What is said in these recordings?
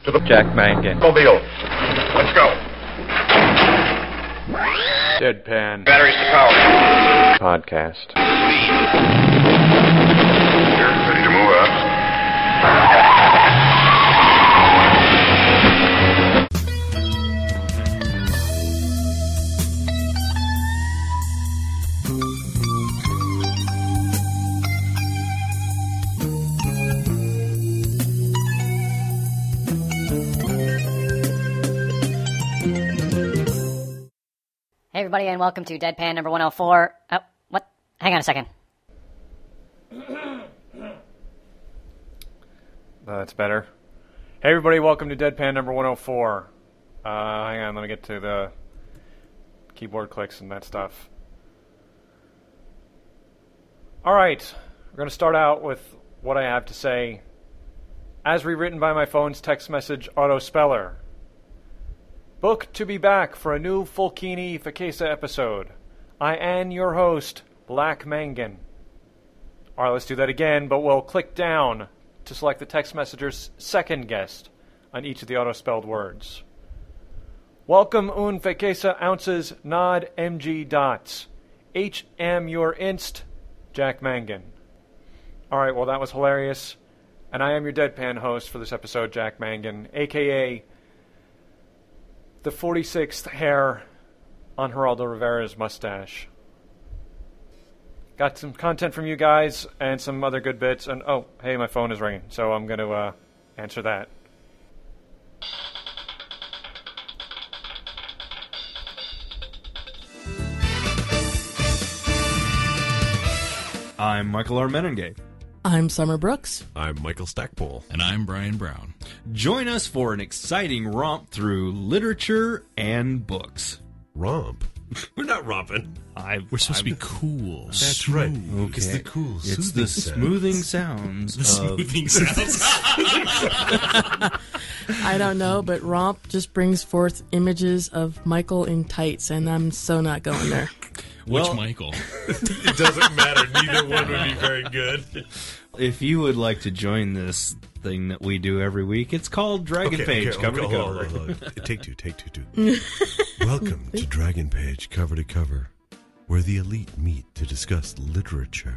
To the Jack Mangan. mobile. Let's go. Deadpan Batteries to power. Podcast. You're ready to move up. Hey everybody, and welcome to Deadpan number 104. Oh, what? Hang on a second. That's better. Hey everybody, welcome to Deadpan number 104. Hang on, let me get to the keyboard clicks and that stuff. Alright, we're going to start out with what I have to say as rewritten by my phone's text message auto-speller. Booked to be back for a new Fulkini Fakesa episode. I am your host, Black Mangan. Alright, let's do that again, but we'll click down to select the text messenger's second guest on each of the auto-spelled words. Welcome un Fakesa ounces nod MG dots. HM your inst, Jack Mangan. Alright, well that was hilarious. And I am your Deadpan host for this episode, Jack Mangan, a.k.a. the 46th hair on Geraldo Rivera's mustache. Got some content from you guys and some other good bits. And oh, hey, my phone is ringing, so I'm going to answer that. I'm Michael R. Menengate. I'm Summer Brooks. I'm Michael Stackpole. And I'm Brian Brown. Join us for an exciting romp through literature and books. Romp? We're not romping. We're supposed to be cool. That's smooth. right. Okay. It's the cool, It's the smoothing sounds. The smoothing sounds. I don't know, but romp just brings forth images of Michael in tights, and I'm so not going there. Which Michael? It doesn't matter. Neither one would be very good. If you would like to join this thing that we do every week, it's called Dragon Page, cover to cover. Hold on. Take two. Welcome to Dragon Page, cover to cover, where the elite meet to discuss literature.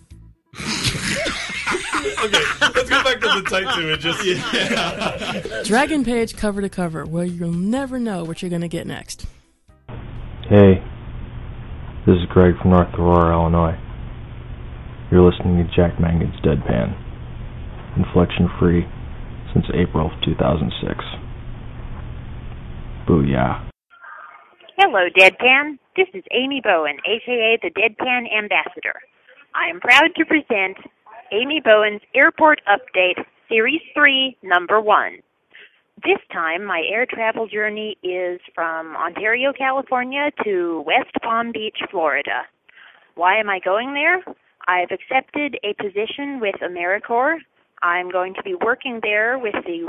Okay, let's go back to the tights images. Yeah. Dragon Page cover to cover, where you'll never know what you're going to get next. Hey, this is Greg from North Aurora, Illinois. You're listening to Jack Mangan's Deadpan, inflection-free since April of 2006. Booyah. Hello, Deadpan. This is Amy Bowen, a.k.a. the Deadpan Ambassador. I am proud to present Amy Bowen's Airport Update, Series 3, Number 1. This time, my air travel journey is from Ontario, California to West Palm Beach, Florida. Why am I going there? I've accepted a position with AmeriCorps. I'm going to be working there with the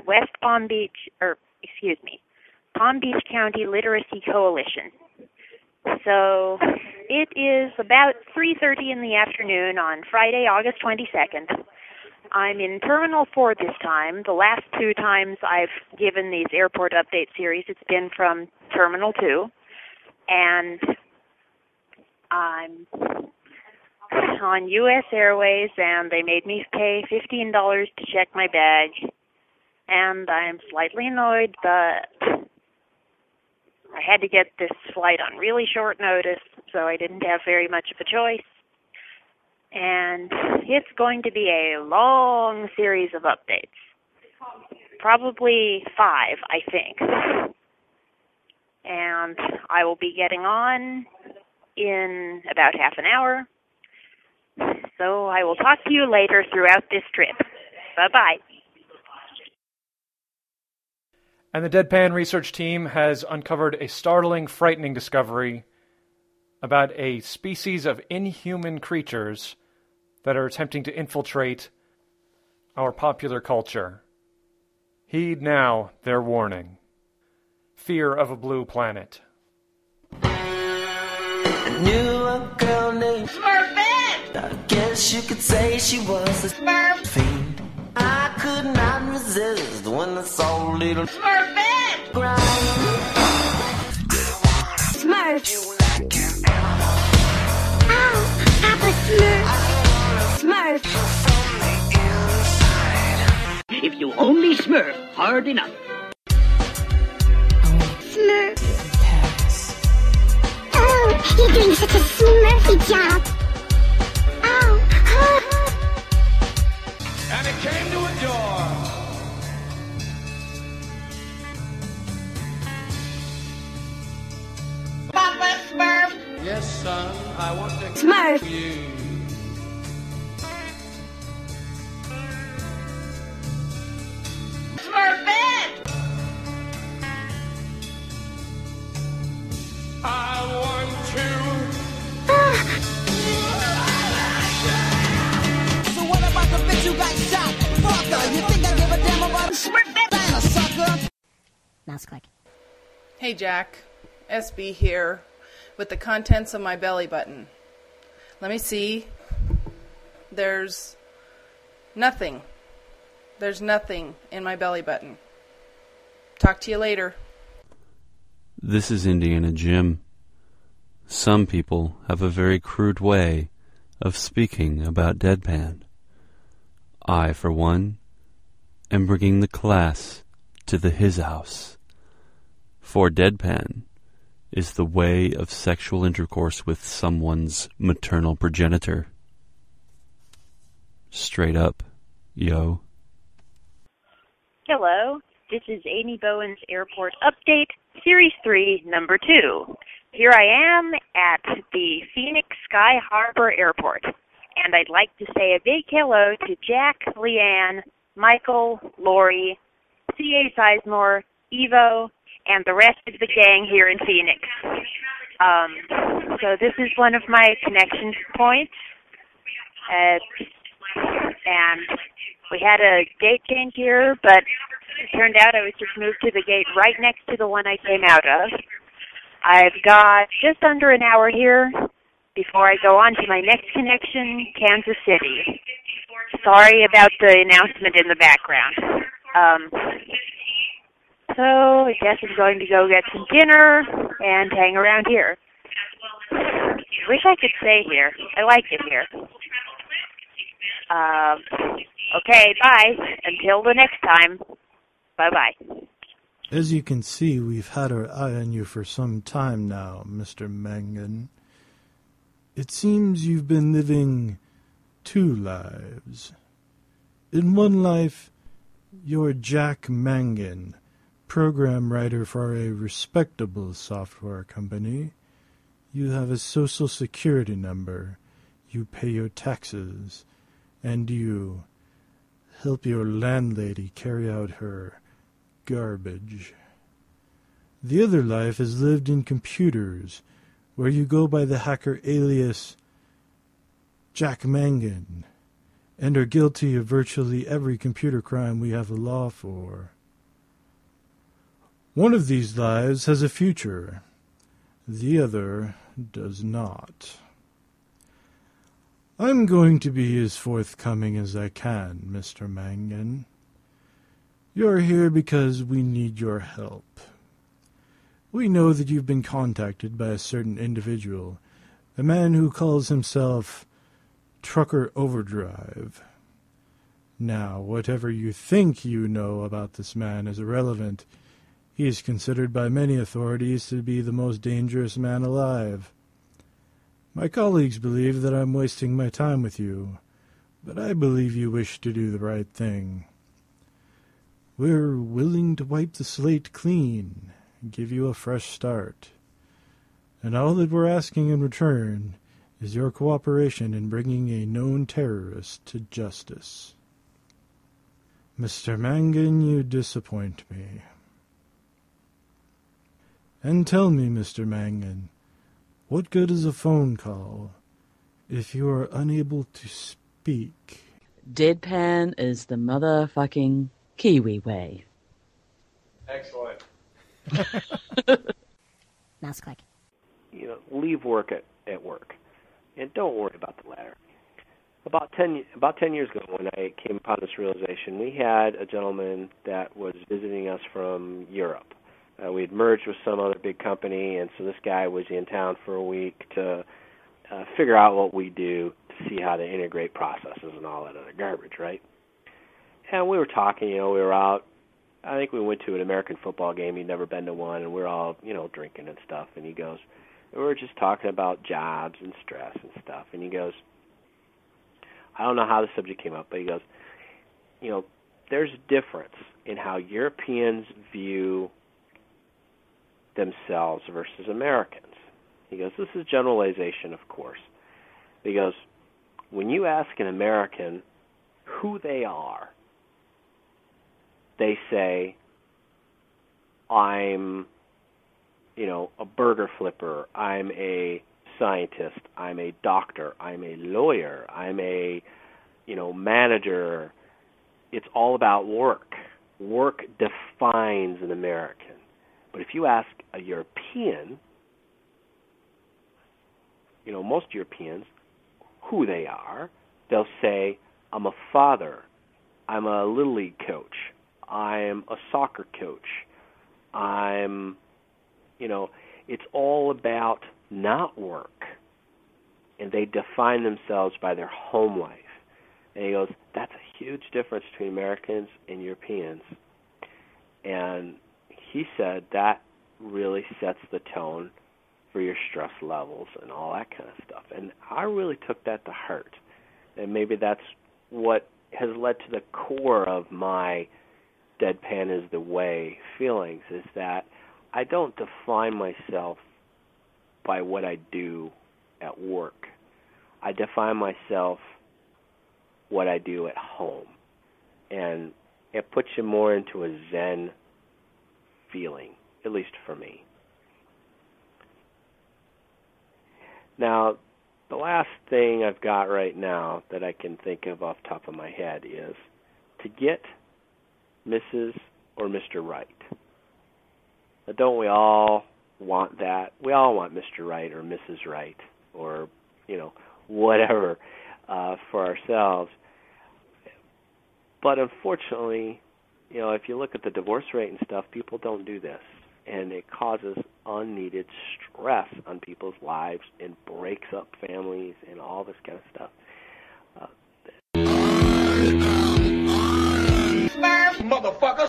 Palm Beach County Literacy Coalition. So it is about 3:30 in the afternoon on Friday, August 22nd. I'm in Terminal 4 this time. The last two times I've given these airport update series, it's been from Terminal 2. And I'm on U.S. Airways, and they made me pay $15 to check my bag. And I'm slightly annoyed, but I had to get this flight on really short notice, so I didn't have very much of a choice. And it's going to be a long series of updates. Probably 5, I think. And I will be getting on in about half an hour. So I will talk to you later throughout this trip. Bye-bye. And the Deadpan research team has uncovered a startling, frightening discovery about a species of inhuman creatures that are attempting to infiltrate our popular culture. Heed now their warning. Fear of a blue planet. I knew a girl named Smurfette. I guess you could say she was a Smurf fiend. I could not resist when I saw little Smurfette grind. Smurfs. Oh, Papa Smurf. Smurf. If you only smurf hard enough. Smurf. Oh, you're doing such a smurfy job. And it came to a door. Papa Smurf. Yes, son, I want to Smurf. kill you. Smurfette. I want to. So what about the bitch who got shot? Fucker, you think I give a damn about a Smurfette, sucker? Mouse click. Hey Jack, SB here, with the contents of my belly button. Let me see. There's nothing. There's nothing in my belly button. Talk to you later. This is Indiana Jim. Some people have a very crude way of speaking about Deadpan. I, for one, am bringing the class to the his house. For Deadpan is the way of sexual intercourse with someone's maternal progenitor. Straight up, yo. Hello, this is Amy Bowen's Airport Update, Series 3, Number 2. Here I am at the Phoenix Sky Harbor Airport, and I'd like to say a big hello to Jack, Leanne, Michael, Lori, C.A. Sizemore, Evo, and the rest of the gang here in Phoenix. So this is one of my connection points, and we had a gate change here, but it turned out I was just moved to the gate right next to the one I came out of. I've got just under an hour here before I go on to my next connection, Kansas City. Sorry about the announcement in the background. So I guess I'm going to go get some dinner and hang around here. Wish I could stay here. I like it here. Okay, bye. Until the next time. Bye-bye. As you can see, we've had our eye on you for some time now, Mr. Mangan. It seems you've been living two lives. In one life, you're Jack Mangan, program writer for a respectable software company. You have a social security number, you pay your taxes, and you help your landlady carry out her garbage. The other life is lived in computers, where you go by the hacker alias Jack Mangan, and are guilty of virtually every computer crime we have a law for. One of these lives has a future, the other does not. I'm going to be as forthcoming as I can, Mr. Mangan. You're here because we need your help. We know that you've been contacted by a certain individual, a man who calls himself Trucker Overdrive. Now, whatever you think you know about this man is irrelevant. He is considered by many authorities to be the most dangerous man alive. My colleagues believe that I'm wasting my time with you, but I believe you wish to do the right thing. We're willing to wipe the slate clean and give you a fresh start. And all that we're asking in return is your cooperation in bringing a known terrorist to justice. Mr. Mangan, you disappoint me. And tell me, Mr. Mangan, what good is a phone call if you are unable to speak? Deadpan is the motherfucking Kiwi way. Excellent. Mouse click. Leave work at work. And don't worry about the latter. About 10 years ago, when I came upon this realization, we had a gentleman that was visiting us from Europe. We had merged with some other big company, and so this guy was in town for a week to figure out what we do to see how to integrate processes and all that other garbage, right? And we were talking, we were out. I think we went to an American football game. He'd never been to one, and we were all, drinking and stuff. And he goes, we were just talking about jobs and stress and stuff. And he goes, I don't know how the subject came up, but he goes, there's a difference in how Europeans view themselves versus Americans. He goes, this is generalization, of course. He goes, when you ask an American who they are, they say, I'm, a burger flipper, I'm a scientist, I'm a doctor, I'm a lawyer, I'm a, manager. It's all about work. Work defines an American. But if you ask a European, most Europeans, who they are, they'll say, I'm a father, I'm a Little League coach, I'm a soccer coach, I'm, it's all about not work. And they define themselves by their home life. And he goes, that's a huge difference between Americans and Europeans. And he said that really sets the tone for your stress levels and all that kind of stuff. And I really took that to heart. And maybe that's what has led to the core of my deadpan is the way feelings, is that I don't define myself by what I do at work. I define myself what I do at home. And it puts you more into a Zen feeling, at least for me. Now, the last thing I've got right now that I can think of off the top of my head is to get Mrs. or Mr. Right. Now, don't we all want that? We all want Mr. Right or Mrs. Right or, whatever for ourselves. But unfortunately, if you look at the divorce rate and stuff, people don't do this. And it causes unneeded stress on people's lives and breaks up families and all this kind of stuff. Smurf, motherfucker.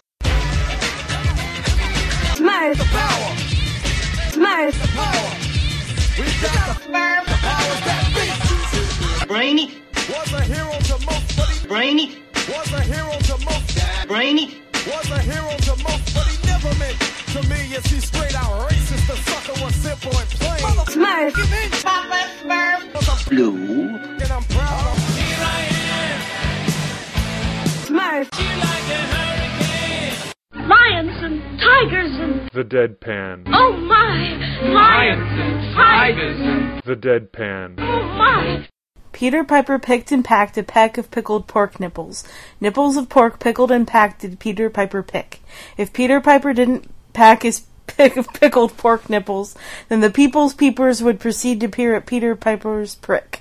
Smurf. Smurf. We got the Smurf. The powers that be. Brainy. Was a hero to most, but he Brainy. Was a hero to most. Brainy. Was a hero to most, but he never meant to me. Is he straight out racist? The sucker was simple and plain. Smurf. Papa Smurf. Blue. And I'm proud of here I am. Smurf. She like a hurricane. Lions and tigers and... The Deadpan. Oh my! Lions and tigers and... The Deadpan. Oh my! Peter Piper picked and packed a peck of pickled pork nipples. Nipples of pork pickled and packed did Peter Piper pick. If Peter Piper didn't pack his pick of pickled pork nipples, then the people's peepers would proceed to peer at Peter Piper's prick.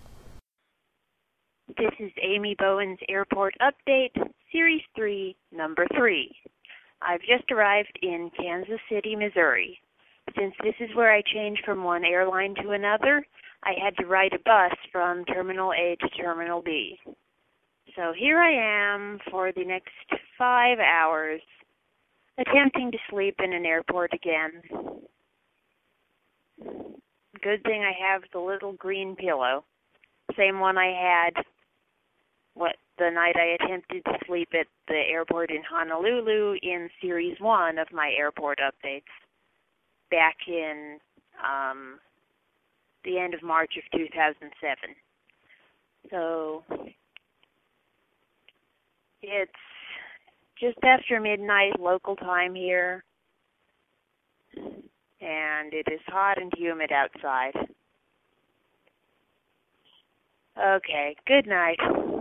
This is Amy Bowen's Airport Update, Series 3, Number 3. I've just arrived in Kansas City, Missouri. Since this is where I change from one airline to another, I had to ride a bus from Terminal A to Terminal B. So here I am for the next 5 hours, attempting to sleep in an airport again. Good thing I have the little green pillow, same one I had the night I attempted to sleep at the airport in Honolulu in Series 1 of my airport updates back in the end of March of 2007. So it's just after midnight local time here, and it is hot and humid outside. Okay, good night.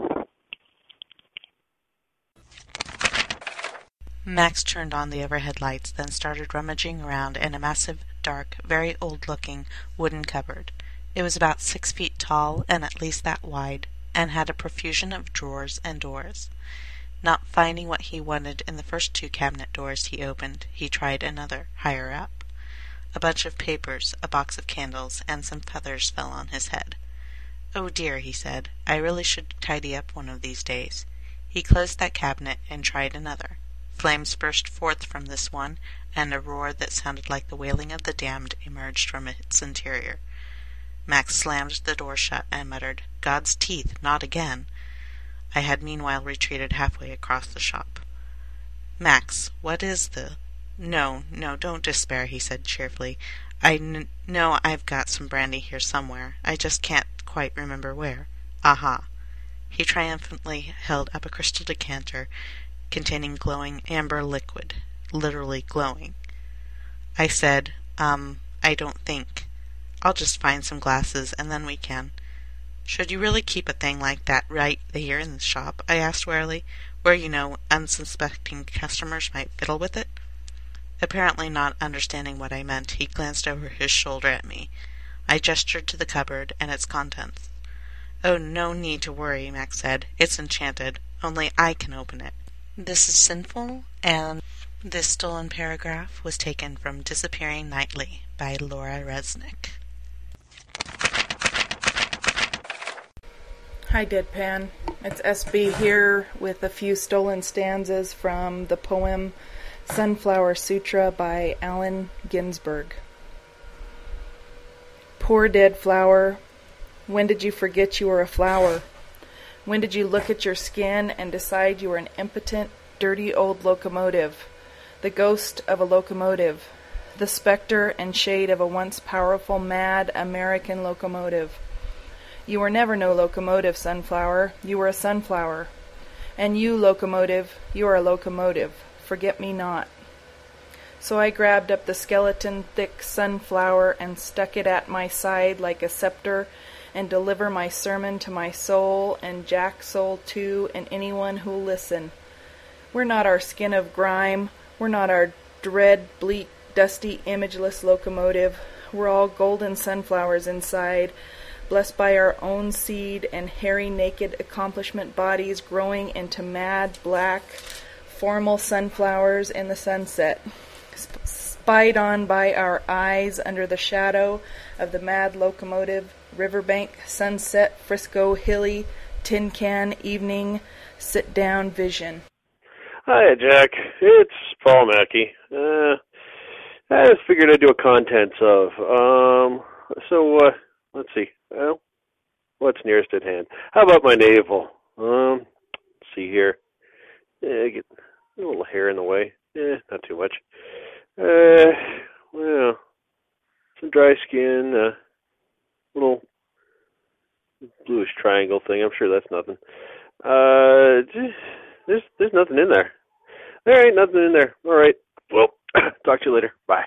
Max turned on the overhead lights, then started rummaging around in a massive, dark, very old-looking wooden cupboard. It was about 6 feet tall and at least that wide, and had a profusion of drawers and doors. Not finding what he wanted in the first 2 cabinet doors he opened, he tried another, higher up. A bunch of papers, a box of candles, and some feathers fell on his head. "Oh dear," he said, "I really should tidy up one of these days." He closed that cabinet and tried another. Flames burst forth from this one, and a roar that sounded like the wailing of the damned emerged from its interior. Max slammed the door shut and muttered, "God's teeth, not again." I had meanwhile retreated halfway across the shop. "Max, what is the—" No, don't despair," he said cheerfully. "I know I've got some brandy here somewhere. I just can't quite remember where. Aha." He triumphantly held up a crystal decanter containing glowing amber liquid, literally glowing. I said, I don't think. I'll just find some glasses and then we can." "Should you really keep a thing like that right here in the shop?" I asked warily, "where, unsuspecting customers might fiddle with it?" Apparently not understanding what I meant, he glanced over his shoulder at me. I gestured to the cupboard and its contents. "Oh, no need to worry," Max said. "It's enchanted. Only I can open it." This is sinful, and this stolen paragraph was taken from Disappearing Nightly by Laura Resnick. Hi, Deadpan. It's SB here with a few stolen stanzas from the poem Sunflower Sutra by Allen Ginsberg. Poor dead flower, when did you forget you were a flower? When did you look at your skin and decide you were an impotent, dirty old locomotive, the ghost of a locomotive, the specter and shade of a once powerful, mad American locomotive? You were never no locomotive, sunflower. You were a sunflower. And you, locomotive, you are a locomotive. Forget me not. So I grabbed up the skeleton-thick sunflower and stuck it at my side like a scepter, and deliver my sermon to my soul, and Jack's soul too, and anyone who'll listen. We're not our skin of grime. We're not our dread, bleak, dusty, imageless locomotive. We're all golden sunflowers inside, blessed by our own seed and hairy, naked accomplishment bodies growing into mad, black, formal sunflowers in the sunset, spied on by our eyes under the shadow of the mad locomotive, riverbank, sunset, Frisco, hilly, tin can, evening, sit-down vision. Hi, Jack. It's Paul Mackey. I just figured I'd do a contents of. Let's see. Well, what's nearest at hand? How about my navel? Let's see here. Get a little hair in the way. Not too much. Well, some dry skin, little bluish triangle thing. I'm sure that's nothing. There's nothing in there. There ain't nothing in there. All right. Well, talk to you later. Bye.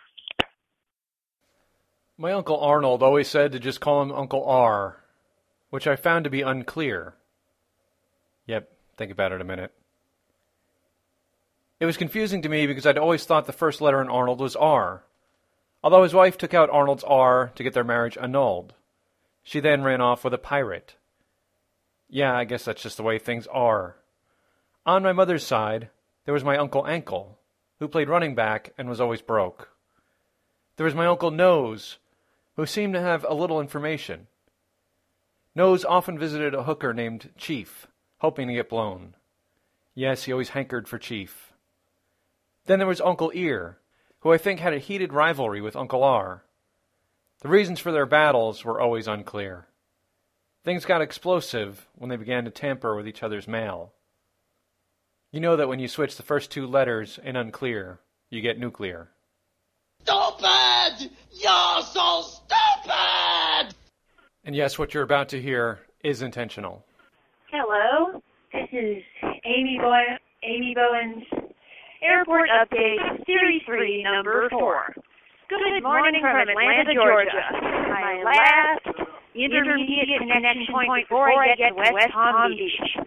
My Uncle Arnold always said to just call him Uncle R, which I found to be unclear. Yep, think about it a minute. It was confusing to me because I'd always thought the first letter in Arnold was R, although his wife took out Arnold's R to get their marriage annulled. She then ran off with a pirate. Yeah, I guess that's just the way things are. On my mother's side, there was my Uncle Ankle, who played running back and was always broke. There was my Uncle Nose, who seemed to have a little information. Nose often visited a hooker named Chief, hoping to get blown. Yes, he always hankered for Chief. Then there was Uncle Ear, who I think had a heated rivalry with Uncle R. The reasons for their battles were always unclear. Things got explosive when they began to tamper with each other's mail. You know that when you switch the first 2 letters in unclear, you get nuclear. Stupid! You're so stupid! And yes, what you're about to hear is intentional. Hello, this is Amy Bowen's Airport Update, Series 3, Number 4. Good morning from Atlanta, Georgia. My last intermediate connection point before I get to West Palm Beach.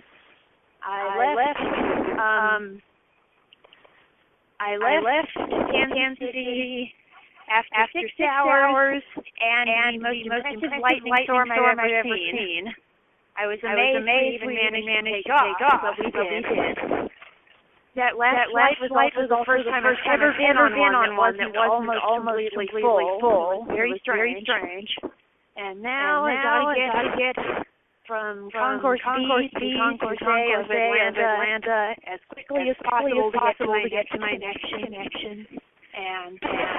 I left Kansas City after 6 hours and the most impressive lightning storm I've ever seen. I was amazed we even managed to take off, but we did. That last flight was also the first time I've ever been on one that wasn't almost completely full. Very strange. And now I gotta get from Concourse B to Concourse A of Atlanta as quickly as possible to get to my next connection. And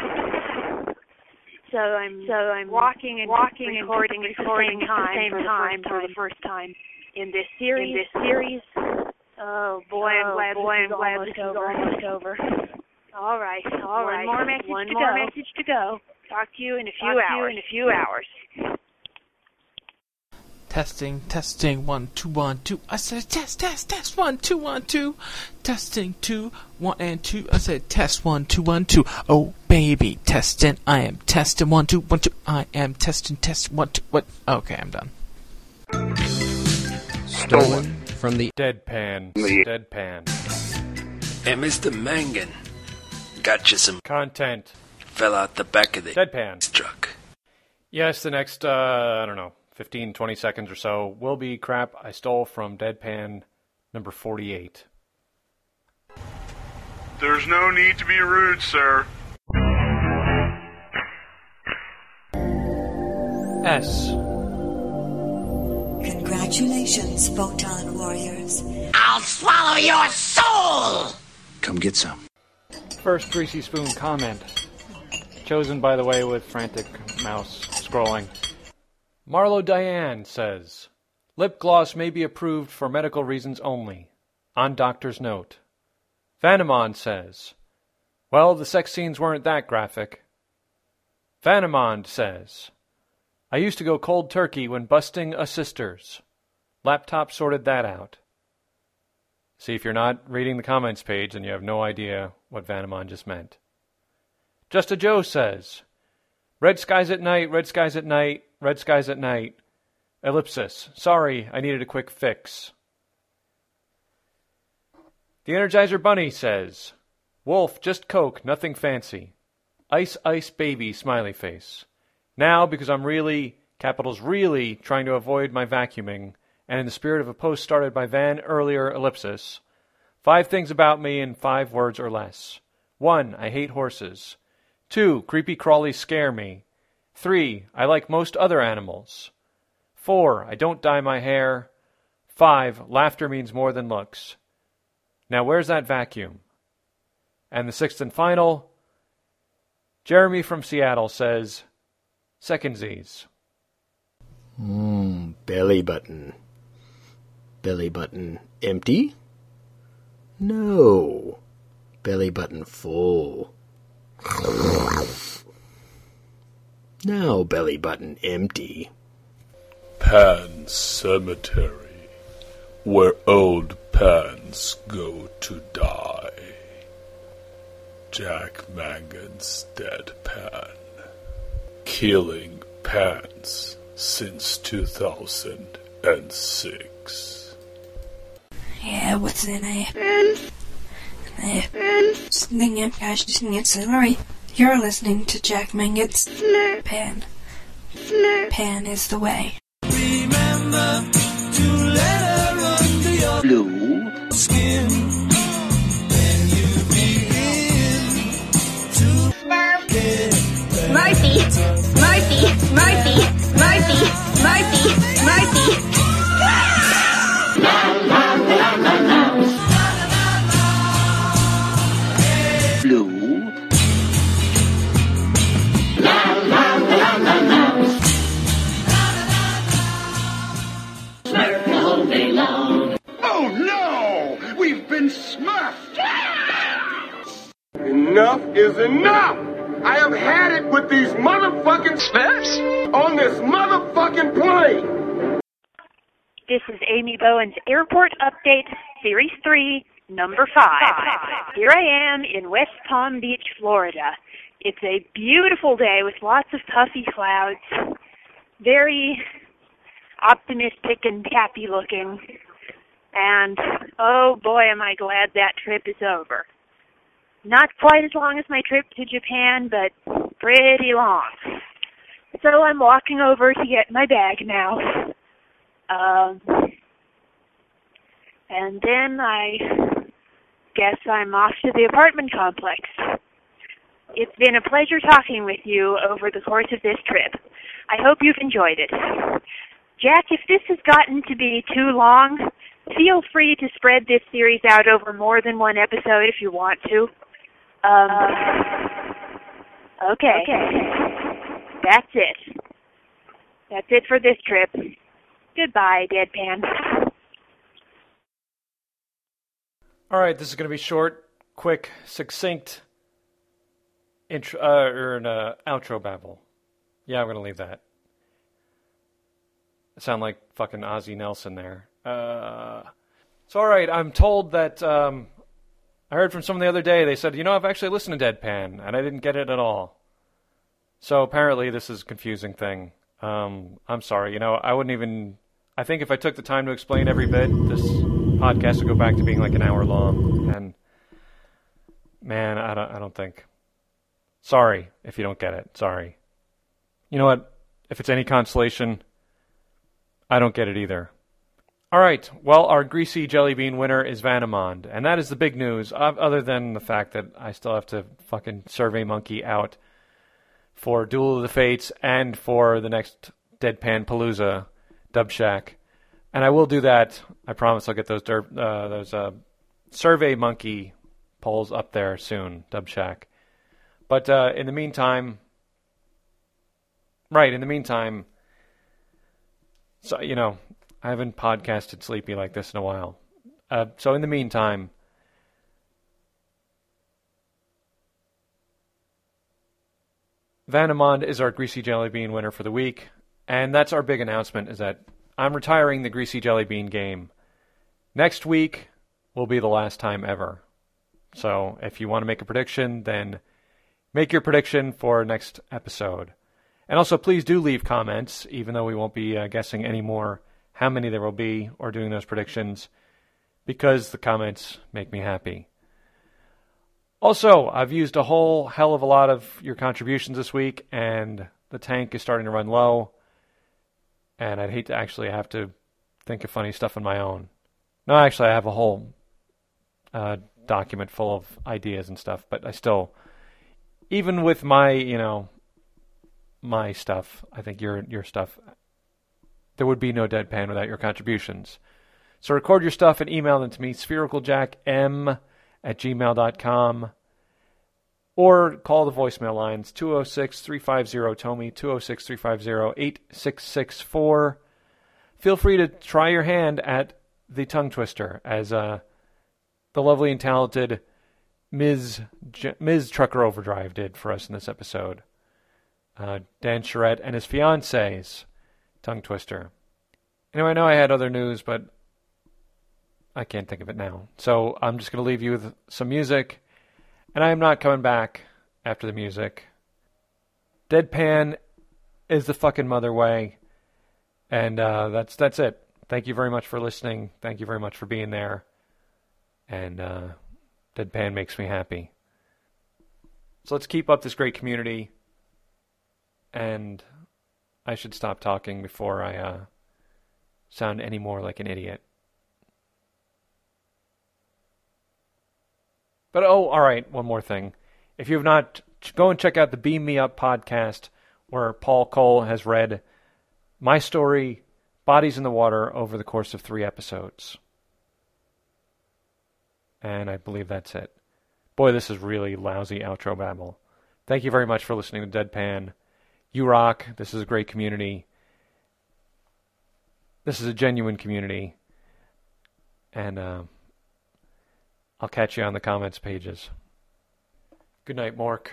so I'm walking and recording at the same time for the first time in this series. Oh boy, I'm glad this is almost over. All right. One more message to go. Talk to you in a few hours. Testing, 1, 2, 1, 2. I said test, 1, 2, 1, 2. Testing 2, 1 and 2. I said test 1, 2, 1, 2. Oh baby, testing. I am testing 1, 2, 1, 2. I am testing, test 1, 2. What? Okay, I'm done. Stolen from the Deadpan. Hey, Mr. Mangan, got you some content. Fell out the back of the Deadpan truck. Yes, the next, I don't know, 15, 20 seconds or so will be crap I stole from Deadpan number 48. There's no need to be rude, sir. S. Congratulations, Photon Warriors. I'll swallow your soul! Come get some. First Greasy Spoon comment. Chosen, by the way, with frantic mouse scrolling. Marlo Diane says, lip gloss may be approved for medical reasons only. On doctor's note. Vanamon says, well, the sex scenes weren't that graphic. Vanamond says, I used to go cold turkey when busting a sisters. Laptop sorted that out. See, if you're not reading the comments page, then you have no idea what Vanamon just meant. Just a Joe says, red skies at night, red skies at night, red skies at night. Ellipsis. Sorry, I needed a quick fix. The Energizer Bunny says, Wolf, just Coke, nothing fancy. Ice, ice, baby, smiley face. Now, because I'm really, capitals really, trying to avoid my vacuuming, and in the spirit of a post started by Van earlier, ellipsis, 5 things about me in 5 words or less. 1, I hate horses. 2, creepy crawlies scare me. 3, I like most other animals. 4, I don't dye my hair. 5, laughter means more than looks. Now where's that vacuum? And the 6th and final, Jeremy from Seattle says, secondsies. Belly button. Belly button empty? No. Belly button full. Now belly button empty. Pan Cemetery, where old pans go to die. Jack Mangan's Deadpan. Killing pans since 2006. Yeah, what's in it? Sorry. You're listening to Jack Mangan's Pan. Pan is the way. Remember to let her under your blue skin. Then you begin to get Murphy. Blue. Oh no! We've been smurfed! Enough is enough! I have had it with these motherfucking Smurfs on this motherfucking plane! This is Amy Bowen's Airport Update, Series 3, Number 5. Here I am in West Palm Beach, Florida. It's a beautiful day with lots of puffy clouds. Very optimistic and happy looking. And, oh boy, am I glad that trip is over. Not quite as long as my trip to Japan, but pretty long. So I'm walking over to get my bag now. And then I guess I'm off to the apartment complex. It's been a pleasure talking with you over the course of this trip. I hope you've enjoyed it. Jack, if this has gotten to be too long, feel free to spread this series out over more than one episode if you want to. Okay. That's it. That's it for this trip. Goodbye, Deadpan. All right, this is going to be short, quick, succinct intro or an outro babble. Yeah, I'm going to leave that. I sound like fucking Ozzie Nelson there. So, all right, I'm told that I heard from someone the other day. They said, I've actually listened to Deadpan, and I didn't get it at all. So apparently this is a confusing thing. I'm sorry. I wouldn't even... I think if I took the time to explain every bit, this podcast would go back to being like an hour long. And, man, I don't think... Sorry if you don't get it. Sorry. You know what? If it's any consolation, I don't get it either. All right. Well, our Greasy Jelly Bean winner is Vanamond. And that is the big news, other than the fact that I still have to fucking Survey Monkey out for Duel of the Fates and for the next Deadpan Palooza Dub Shack. And I will do that. I promise I'll get those Survey Monkey polls up there soon, Dub Shack. But in the meantime, so, I haven't podcasted sleepy like this in a while. So in the meantime, Vanamond is our Greasy Jelly Bean winner for the week. And that's our big announcement, is that I'm retiring the Greasy Jelly Bean game. Next week will be the last time ever. So if you want to make a prediction, then make your prediction for next episode. And also, please do leave comments, even though we won't be guessing anymore how many there will be or doing those predictions, because the comments make me happy. Also, I've used a whole hell of a lot of your contributions this week, and the tank is starting to run low, and I'd hate to actually have to think of funny stuff on my own. No, actually, I have a whole document full of ideas and stuff, but I still... Even with my, my stuff, I think your stuff, there would be no Deadpan without your contributions. So record your stuff and email them to me, sphericaljackm@gmail.com, or call the voicemail lines, 206-350-TOMY, 206-350-8664. Feel free to try your hand at the tongue twister, as the lovely and talented Ms. Trucker Overdrive did for us in this episode. Dan Charette and his fiance's tongue twister. Anyway, I know I had other news, but I can't think of it now. So I'm just going to leave you with some music, and I am not coming back after the music. Deadpan is the fucking mother way, and that's it. Thank you very much for listening. Thank you very much for being there. And Deadpan makes me happy. So let's keep up this great community. And I should stop talking before I sound any more like an idiot. But all right, one more thing. If you have not, go and check out the Beam Me Up podcast, where Paul Cole has read my story, Bodies in the Water, over the course of 3 episodes. And I believe that's it. Boy, this is really lousy outro babble. Thank you very much for listening to Deadpan. You rock. This is a great community. This is a genuine community. And I'll catch you on the comments pages. Good night, Mork.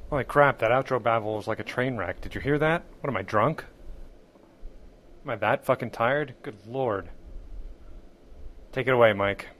Holy crap, that outro babble was like a train wreck. Did you hear that? What, am I drunk? Am I that fucking tired? Good lord. Take it away, Mike.